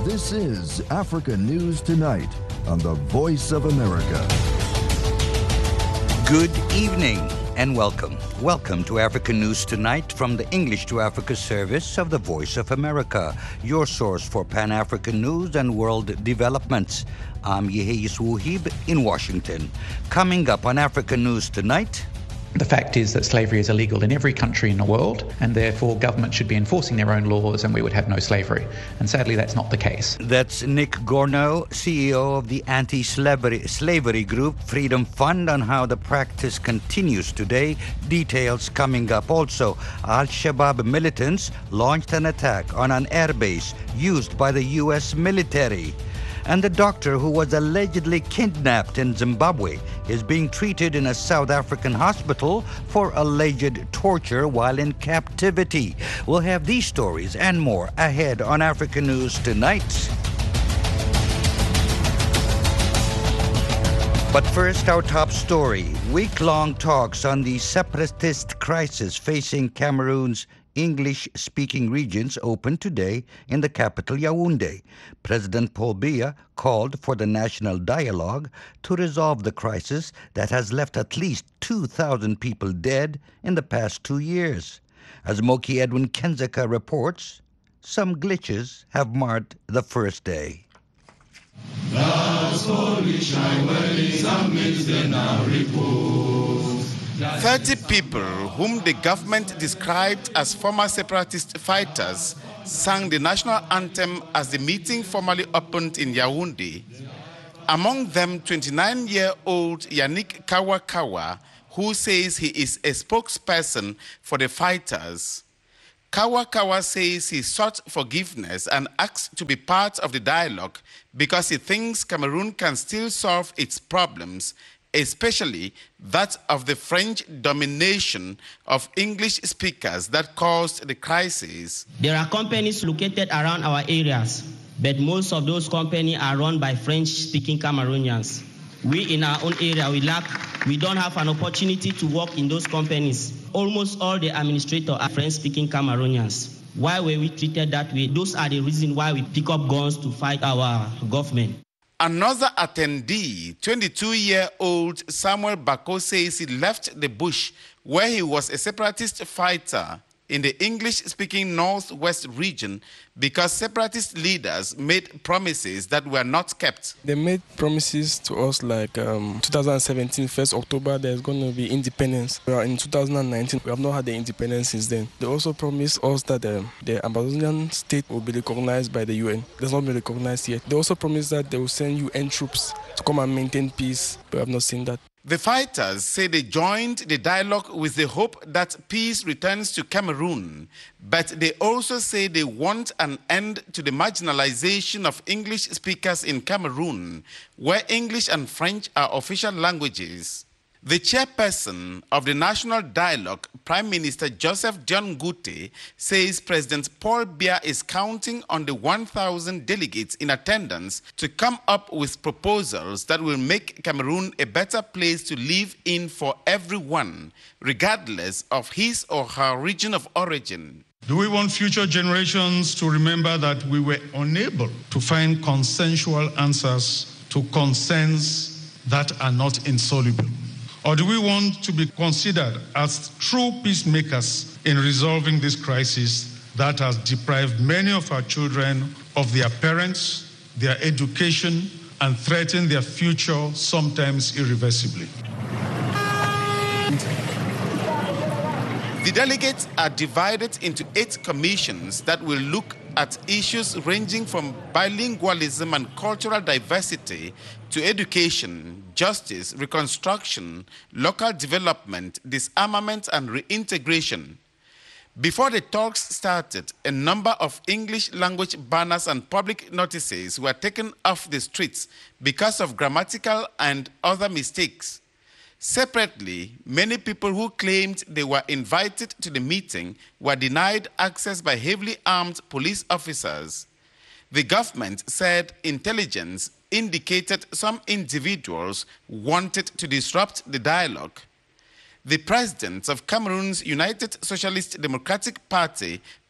This is Africa News Tonight on the Voice of America. Good evening and welcome. Welcome to Africa News Tonight from the English to Africa service of the Voice of America, your source for Pan-African news and world developments. I'm Yeheyes Wuhib in Washington. Coming up on Africa News Tonight. The fact is that slavery is illegal in every country in the world, and therefore governments should be enforcing their own laws and we would have no slavery. And sadly, that's not the case. That's Nick Gorno, CEO of the anti-slavery group Freedom Fund, on how the practice continues today. Details coming up. Also, Al-Shabaab militants launched an attack on an airbase used by the U.S. military. And the doctor who was allegedly kidnapped in Zimbabwe is being treated in a South African hospital for alleged torture while in captivity. We'll have these stories and more ahead on Africa News Tonight. But first, our top story. Week-long talks on the separatist crisis facing Cameroon's English-speaking regions opened today in the capital Yaoundé. President Paul Biya called for the national dialogue to resolve the crisis that has left at least 2,000 people dead in the past 2 years. As Moki Edwin Kenzeka reports, some glitches have marred the first day. 30 people whom the government described as former separatist fighters sang the national anthem as the meeting formally opened in Yaoundé. Among them, 29-year-old Yannick Kawa, who says he is a spokesperson for the fighters. Kawa says he sought forgiveness and asked to be part of the dialogue because he thinks Cameroon can still solve its problems, especially that of the French domination of English speakers that caused the crisis. There are companies located around our areas, but most of those companies are run by French-speaking Cameroonians. We in our own area, we don't have an opportunity to work in those companies. Almost all the administrators are French-speaking Cameroonians. Why were we treated that way? Those are the reasons why we pick up guns to fight our government. Another attendee, 22-year-old Samuel Bako, says he left the bush where he was a separatist fighter in the English-speaking Northwest region because separatist leaders made promises that were not kept. They made promises to us like 2017, 1st October, there's going to be independence. We are in 2019, we have not had the independence since then. They also promised us that the Amazonian state will be recognized by the UN. It has not been recognized yet. They also promised that they will send UN troops to come and maintain peace, but we have not seen that. The fighters say they joined the dialogue with the hope that peace returns to Cameroon, but they also say they want an end to the marginalization of English speakers in Cameroon, where English and French are official languages. The chairperson of the National Dialogue, Prime Minister Joseph John Ngute, says President Paul Biya is counting on the 1,000 delegates in attendance to come up with proposals that will make Cameroon a better place to live in for everyone, regardless of his or her region of origin. Do we want future generations to remember that we were unable to find consensual answers to concerns that are not insoluble? Or do we want to be considered as true peacemakers in resolving this crisis that has deprived many of our children of their parents, their education, and threatened their future, sometimes irreversibly? The delegates are divided into 8 commissions that will look at issues ranging from bilingualism and cultural diversity to education, justice, reconstruction, local development, disarmament, and reintegration. Before the talks started, a number of English language banners and public notices were taken off the streets because of grammatical and other mistakes. Separately, many people who claimed they were invited to the meeting were denied access by heavily armed police officers. The government said intelligence indicated some individuals wanted to disrupt the dialogue. The president of Cameroon's United Socialist Democratic Party,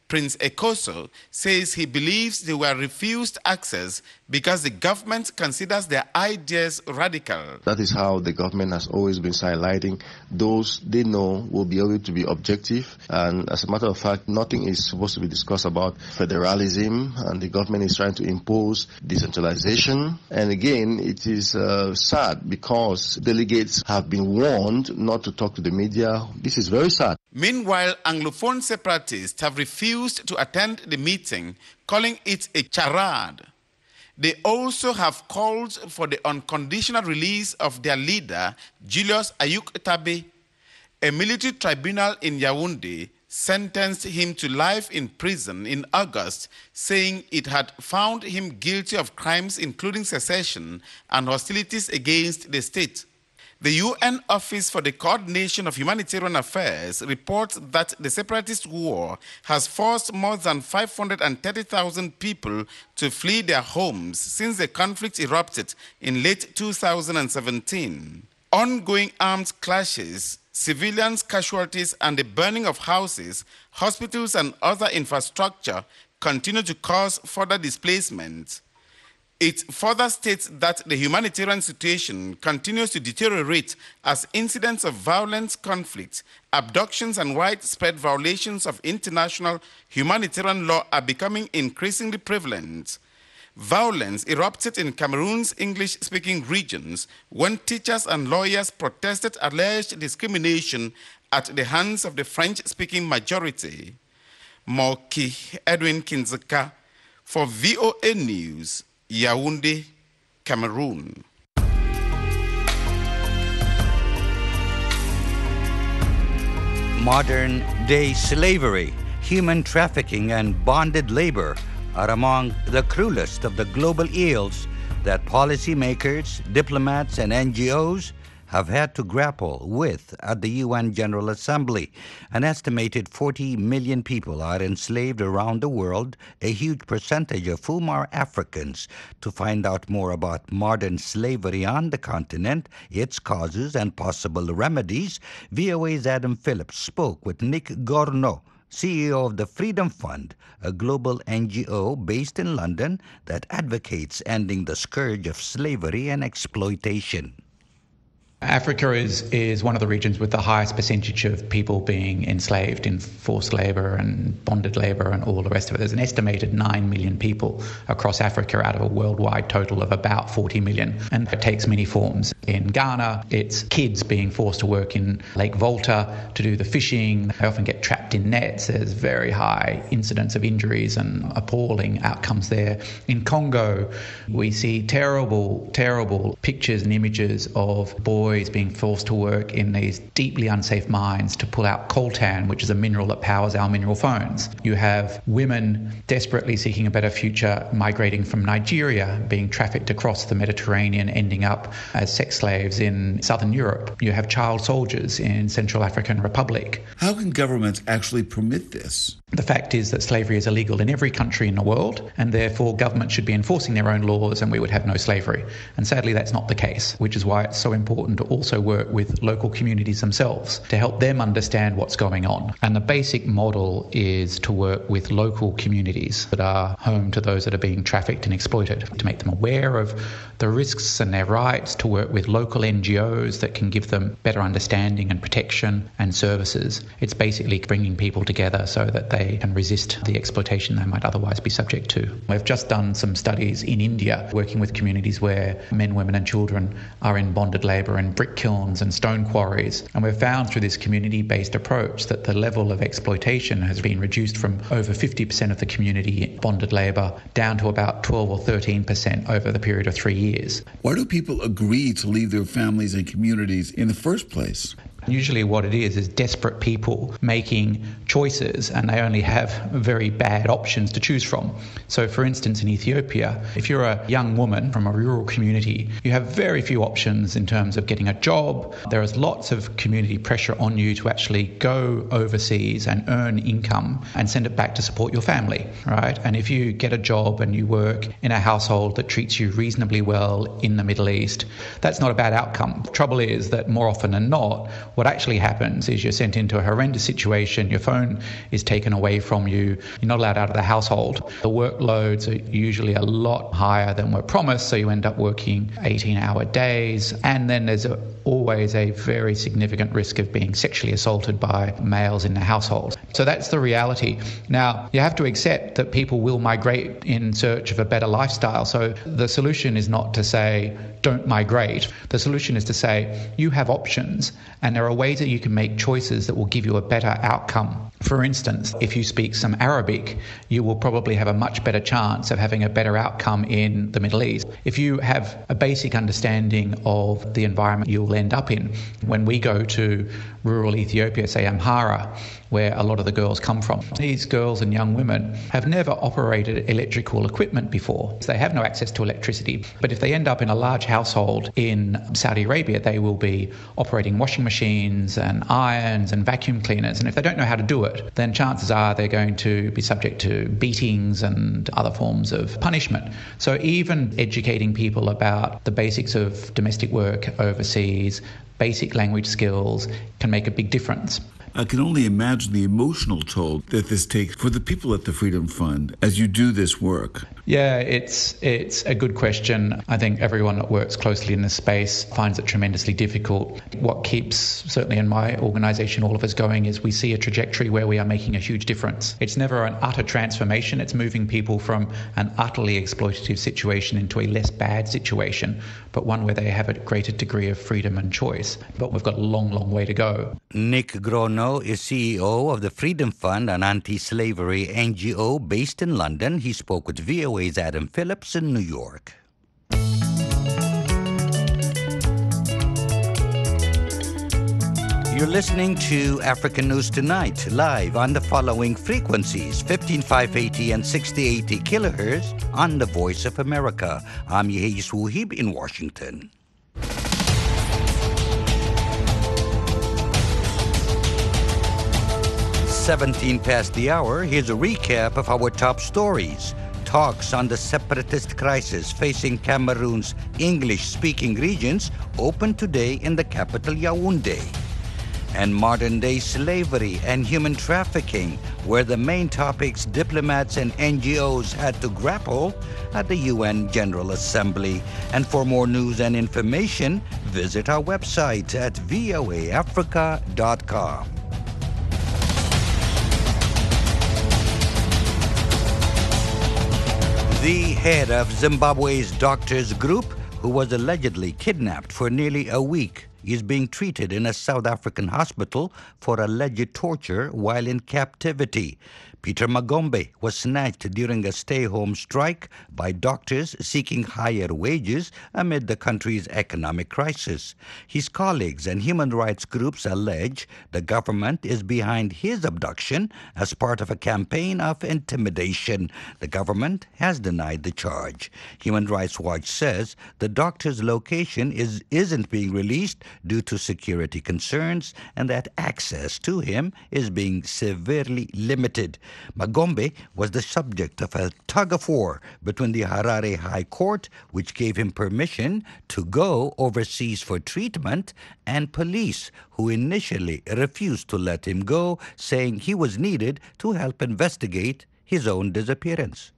Prince Ekoso says he believes they were refused access because the government considers their ideas radical. That is how the government has always been sidelining those they know will be able to be objective. And as a matter of fact, nothing is supposed to be discussed about federalism, and the government is trying to impose decentralization. And again, it is sad because delegates have been warned not to talk to the media. This is very sad. Meanwhile, Anglophone separatists have refused to attend the meeting, calling it a charade. They also have called for the unconditional release of their leader, Julius Ayuk Tabe. A military tribunal in Yaoundé sentenced him to life in prison in August, saying it had found him guilty of crimes including secession and hostilities against the state. The UN Office for the Coordination of Humanitarian Affairs reports that the separatist war has forced more than 530,000 people to flee their homes since the conflict erupted in late 2017. Ongoing armed clashes, civilians' casualties, and the burning of houses, hospitals, and other infrastructure continue to cause further displacement. It further states that the humanitarian situation continues to deteriorate as incidents of violent conflict, abductions, and widespread violations of international humanitarian law are becoming increasingly prevalent. Violence erupted in Cameroon's English-speaking regions when teachers and lawyers protested alleged discrimination at the hands of the French-speaking majority. Moki Edwin Kinzeka for VOA News, Yaoundé, Cameroon. Modern-day slavery, human trafficking, and bonded labor are among the cruelest of the global ills that policymakers, diplomats, and NGOs have had to grapple with at the UN General Assembly. An estimated 40 million people are enslaved around the world, a huge percentage of whom are Africans. To find out more about modern slavery on the continent, its causes, and possible remedies, VOA's Adam Phillips spoke with Nick Gorno, CEO of the Freedom Fund, a global NGO based in London that advocates ending the scourge of slavery and exploitation. Africa is one of the regions with the highest percentage of people being enslaved in forced labor and bonded labor and all the rest of it. There's an estimated 9 million people across Africa out of a worldwide total of about 40 million. And it takes many forms. In Ghana, it's kids being forced to work in Lake Volta to do the fishing. They often get trapped in nets. There's very high incidence of injuries and appalling outcomes there. In Congo, we see terrible, terrible pictures and images of boys being forced to work in these deeply unsafe mines to pull out coltan, which is a mineral that powers our mineral phones. You have women desperately seeking a better future, migrating from Nigeria, being trafficked across the Mediterranean, ending up as sex slaves in southern Europe. You have child soldiers in Central African Republic. How can governments actually permit this? The fact is that slavery is illegal in every country in the world, and therefore governments should be enforcing their own laws and we would have no slavery. And sadly, that's not the case, which is why it's so important to also work with local communities themselves to help them understand what's going on. And the basic model is to work with local communities that are home to those that are being trafficked and exploited, to make them aware of the risks and their rights, to work with local NGOs that can give them better understanding and protection and services. It's basically bringing people together so that they can resist the exploitation they might otherwise be subject to. We've just done some studies in India working with communities where men, women and children are in bonded labour and brick kilns and stone quarries. And we've found through this community-based approach that the level of exploitation has been reduced from over 50% of the community in bonded labour down to about 12 or 13% over the period of 3 years. Why do people agree to leave their families and communities in the first place? Usually what it is desperate people making choices, and they only have very bad options to choose from. So for instance, in Ethiopia, if you're a young woman from a rural community, you have very few options in terms of getting a job. There is lots of community pressure on you to actually go overseas and earn income and send it back to support your family, right? And if you get a job and you work in a household that treats you reasonably well in the Middle East, that's not a bad outcome. The trouble is that more often than not, What actually happens is you're sent into a horrendous situation, your phone is taken away from you, you're not allowed out of the household. The workloads are usually a lot higher than were promised, so you end up working 18-hour days, and then there's always a very significant risk of being sexually assaulted by males in the household. So that's the reality. Now, you have to accept that people will migrate in search of a better lifestyle. So the solution is not to say, don't migrate. The solution is to say, you have options, and there are ways that you can make choices that will give you a better outcome. For instance, if you speak some Arabic, you will probably have a much better chance of having a better outcome in the Middle East. If you have a basic understanding of the environment you'll end up in, when we go to rural Ethiopia, say Amhara, where a lot of the girls come from, these girls and young women have never operated electrical equipment before. So they have no access to electricity. But if they end up in a large household in Saudi Arabia, they will be operating washing machines and irons and vacuum cleaners. And if they don't know how to do it, then chances are they're going to be subject to beatings and other forms of punishment. So even educating people about the basics of domestic work overseas, basic language skills, can make a big difference. I can only imagine the emotional toll that this takes for the people at the Freedom Fund as you do this work. Yeah, it's a good question. I think everyone that works closely in this space finds it tremendously difficult. What keeps, certainly in my organisation, all of us going is we see a trajectory where we are making a huge difference. It's never an utter transformation. It's moving people from an utterly exploitative situation into a less bad situation, but one where they have a greater degree of freedom and choice. But we've got a long, long way to go. Nick Grono is CEO of the Freedom Fund, an anti-slavery NGO based in London. He spoke with VOA's Adam Phillips in New York. You're listening to African News Tonight, live on the following frequencies: 15580 and 6080 kilohertz on the Voice of America. I'm Yehis Wuhib in Washington. 17 past the hour, here's a recap of our top stories. Talks on the separatist crisis facing Cameroon's English-speaking regions open today in the capital Yaoundé. And modern-day slavery and human trafficking were the main topics diplomats and NGOs had to grapple at the UN General Assembly. And for more news and information, visit our website at voaafrica.com. The head of Zimbabwe's doctors group, who was allegedly kidnapped for nearly a week, is being treated in a South African hospital for alleged torture while in captivity. Peter Magombe was snatched during a stay-home strike by doctors seeking higher wages amid the country's economic crisis. His colleagues and human rights groups allege the government is behind his abduction as part of a campaign of intimidation. The government has denied the charge. Human Rights Watch says the doctor's location isn't being released due to security concerns and that access to him is being severely limited. Magombe was the subject of a tug-of-war between the Harare High Court, which gave him permission to go overseas for treatment, and police, who initially refused to let him go, saying he was needed to help investigate his own disappearance.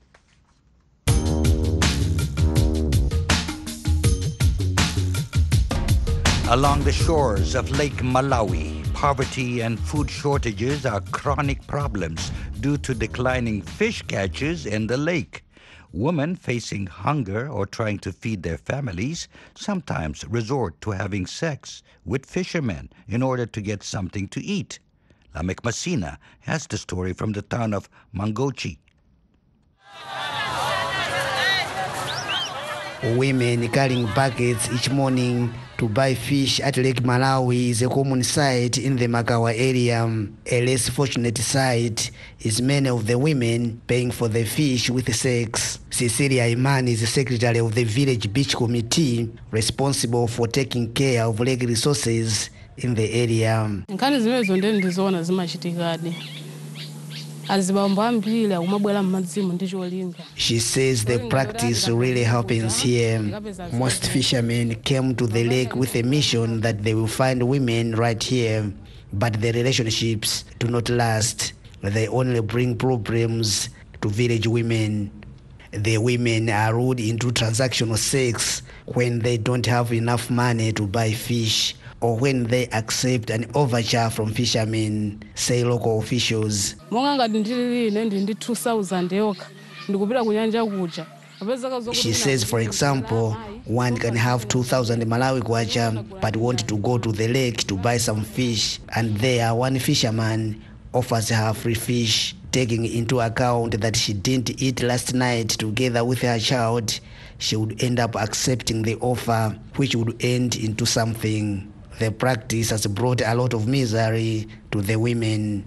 Along the shores of Lake Malawi, poverty and food shortages are chronic problems due to declining fish catches in the lake. Women facing hunger or trying to feed their families sometimes resort to having sex with fishermen in order to get something to eat. Lamek Masina has the story from the town of Mangochi. Women carrying buckets each morning to buy fish at Lake Malawi is a common sight in the Makawa area. A less fortunate sight is many of the women paying for the fish with sex. Cecilia Iman is the secretary of the village beach committee responsible for taking care of lake resources in the area. She says the practice really happens here. Most fishermen came to the lake with a mission that they will find women right here, but the relationships do not last. They only bring problems to village women. The women are lured into transactional sex when they don't have enough money to buy fish, or when they accept an overture from fishermen, say local officials. She says, for example, one can have 2,000 Malawi kwacha but want to go to the lake to buy some fish, and there one fisherman offers her free fish, taking into account that she didn't eat last night together with her child. She would end up accepting the offer, which would end into something. The practice has brought a lot of misery to the women.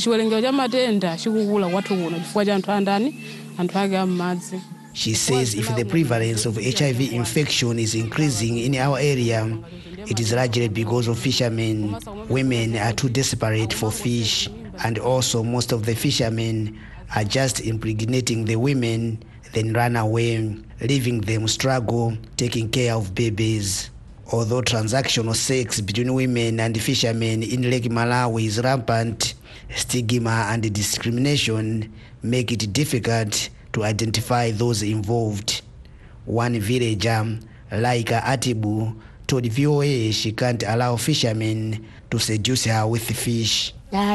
She says if the prevalence of HIV infection is increasing in our area, it is largely because of fishermen. Women are too desperate for fish, and also most of the fishermen are just impregnating the women, then run away, leaving them struggle taking care of babies. Although transactional sex between women and fishermen in Lake Malawi is rampant, stigma and discrimination make it difficult to identify those involved. One villager, Laika Atibu, told VOA she can't allow fishermen to seduce her with fish.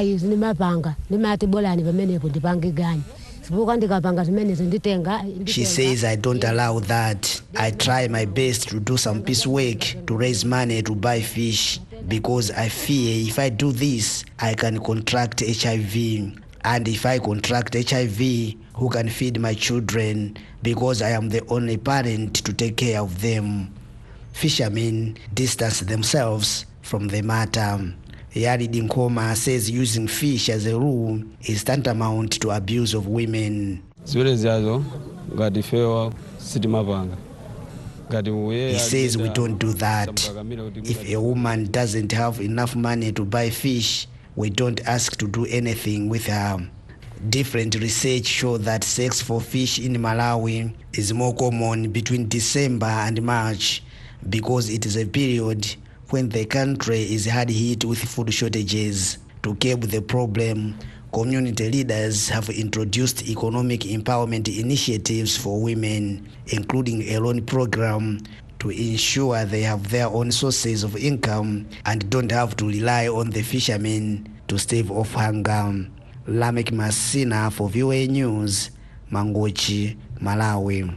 She says, I don't allow that. I try my best to do some piece work to raise money to buy fish, because I fear if I do this, I can contract HIV. And if I contract HIV, who can feed my children, because I am the only parent to take care of them. Fishermen distance themselves from the matter. Yari Dinkoma says using fish as a rule is tantamount to abuse of women. He says we don't do that. If a woman doesn't have enough money to buy fish, we don't ask to do anything with her. Different research show that sex for fish in Malawi is more common between December and March, because it is a period when the country is hard hit with food shortages. To curb the problem, community leaders have introduced economic empowerment initiatives for women, including a loan program to ensure they have their own sources of income and don't have to rely on the fishermen to stave off hunger. Lamek Masina for VOA News, Mangochi, Malawi.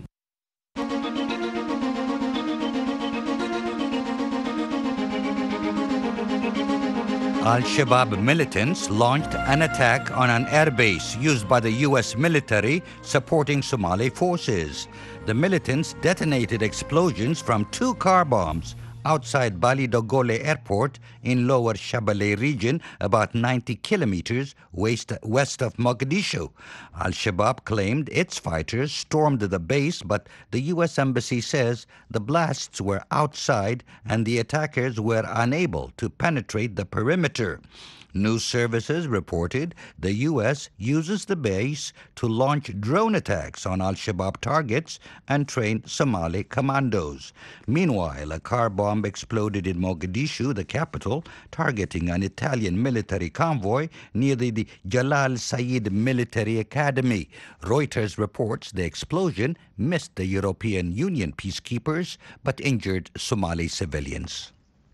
Al-Shabaab militants launched an attack on an airbase used by the U.S. military supporting Somali forces. The militants detonated explosions from 2 car bombs outside Bali Dogole Airport in Lower Shabelle region, about 90 kilometers west of Mogadishu. Al-Shabaab claimed its fighters stormed the base, but the U.S. Embassy says the blasts were outside and the attackers were unable to penetrate the perimeter. News services reported the U.S. uses the base to launch drone attacks on Al-Shabaab targets and train Somali commandos. Meanwhile, a car bomb exploded in Mogadishu, the capital, targeting an Italian military convoy near the Jalal Sayed Military Academy. Reuters reports the explosion missed the European Union peacekeepers but injured Somali civilians.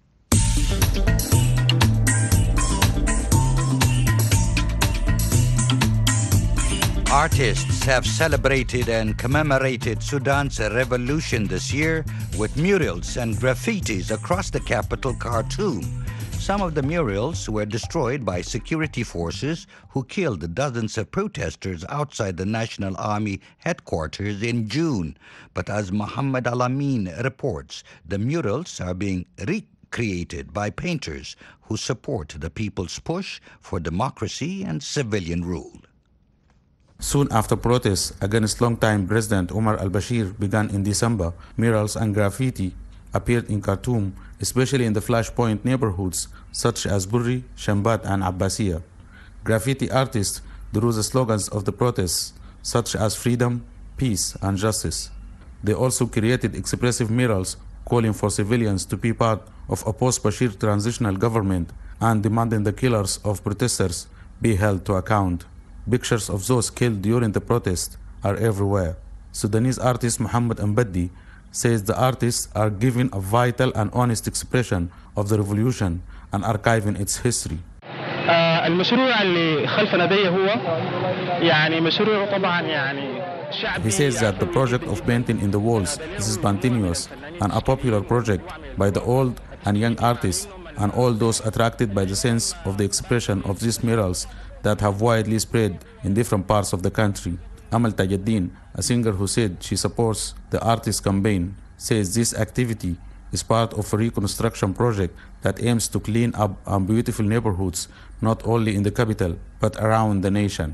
Artists have celebrated and commemorated Sudan's revolution this year with murals and graffitis across the capital, Khartoum. Some of the murals were destroyed by security forces who killed dozens of protesters outside the National Army headquarters in June. But as Muhammad Al-Amin reports, the murals are being recreated by painters who support the people's push for democracy and civilian rule. Soon after protests against longtime President Omar al-Bashir began in December, murals and graffiti appeared in Khartoum, especially in the flashpoint neighborhoods such as Burri, Shambat, and Abbasiyah. Graffiti artists through the slogans of the protests, such as freedom, peace, and justice. They also created expressive murals calling for civilians to be part of a post-Bashir transitional government and demanding the killers of protesters be held to account. Pictures of those killed during the protest are everywhere. Sudanese artist Muhammad Mbaddi says the artists are giving a vital and honest expression of the revolution and archiving its history. المشروع اللي خلفنا ده هو يعني مشروع طبعا يعني He says that the project of painting in the walls is spontaneous and a popular project by the old and young artists and all those attracted by the sense of the expression of these murals that have widely spread in different parts of the country. Amal Tajuddin, a singer who said she supports the artist campaign, says this activity is part of a reconstruction project that aims to clean up beautiful neighborhoods not only in the capital but around the nation.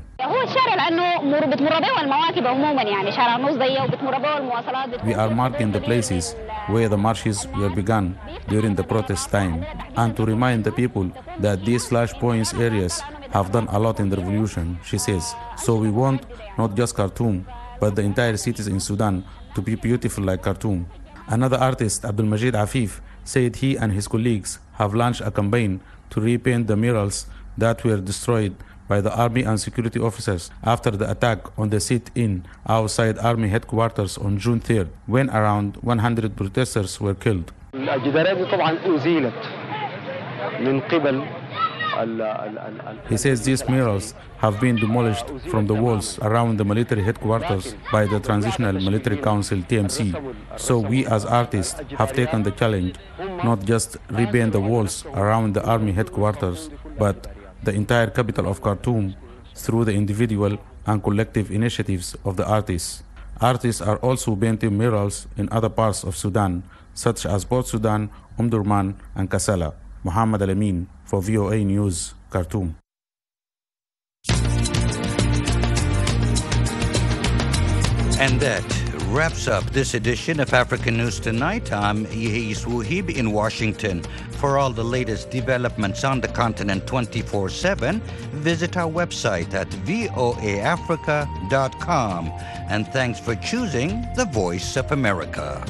We are marking the places where the marches were begun during the protest time and to remind the people that these flashpoints areas have done a lot in the revolution, she says. So we want not just Khartoum but the entire cities in Sudan to be beautiful like Khartoum. Another artist, Abdul Majid Afif, said he and his colleagues have launched a campaign to repaint the murals that were destroyed by the army and security officers after the attack on the sit-in outside army headquarters on June 3rd, when around 100 protesters were killed. He says these murals have been demolished from the walls around the military headquarters by the Transitional Military Council TMC. So we as artists have taken the challenge, not just repaint the walls around the army headquarters, but the entire capital of Khartoum through the individual and collective initiatives of the artists. Artists are also painting murals in other parts of Sudan, such as Port Sudan, Omdurman, and Kassala. Muhammad Al-Amin for VOA News, Khartoum. And that wraps up this edition of African News Tonight. I'm Yehis Wuhib in Washington. For all the latest developments on the continent 24/7, visit our website at voaafrica.com. And thanks for choosing the Voice of America.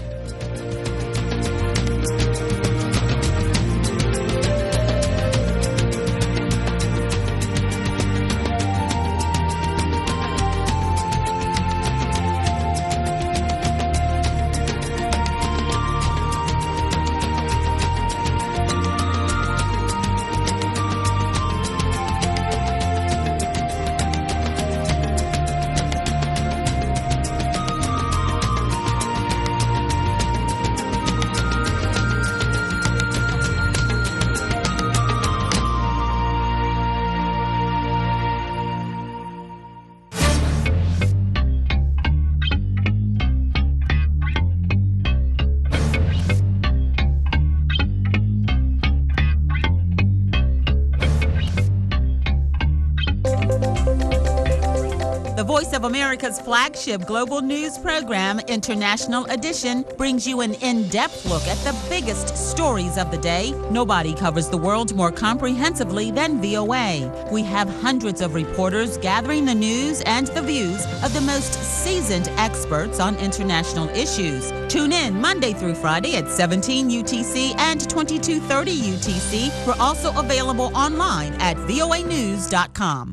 Voice of America's flagship global news program, International Edition, brings you an in-depth look at the biggest stories of the day. Nobody covers the world more comprehensively than VOA. We have hundreds of reporters gathering the news and the views of the most seasoned experts on international issues. Tune in Monday through Friday at 17 UTC and 2230 UTC. We're also available online at voanews.com.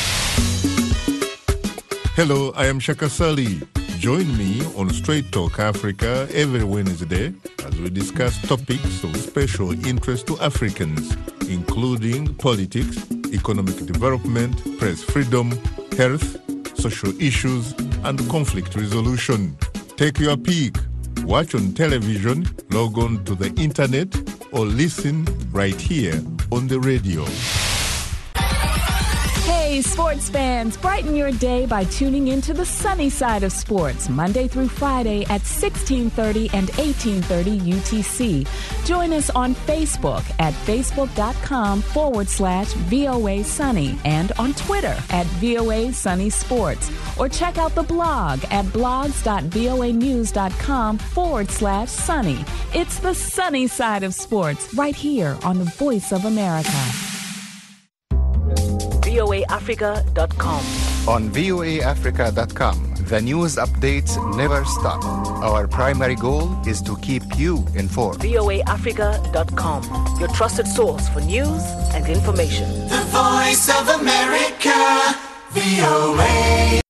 Hello, I am Shaka Sali. Join me on Straight Talk Africa every Wednesday as we discuss topics of special interest to Africans, including politics, economic development, press freedom, health, social issues, and conflict resolution. Take your pick. Watch on television, log on to the internet, or listen right here on the radio. Hey, sports fans, brighten your day by tuning into the sunny side of sports, Monday through Friday at 1630 and 1830 UTC. Join us on Facebook at facebook.com/VOA Sunny and on Twitter at VOA Sunny Sports. Or check out the blog at blogs.voanews.com/sunny. It's the sunny side of sports right here on the Voice of America. voaafrica.com. On voaafrica.com, the news updates never stop. Our primary goal is to keep you informed. voaafrica.com, your trusted source for news and information. The Voice of America, VOA.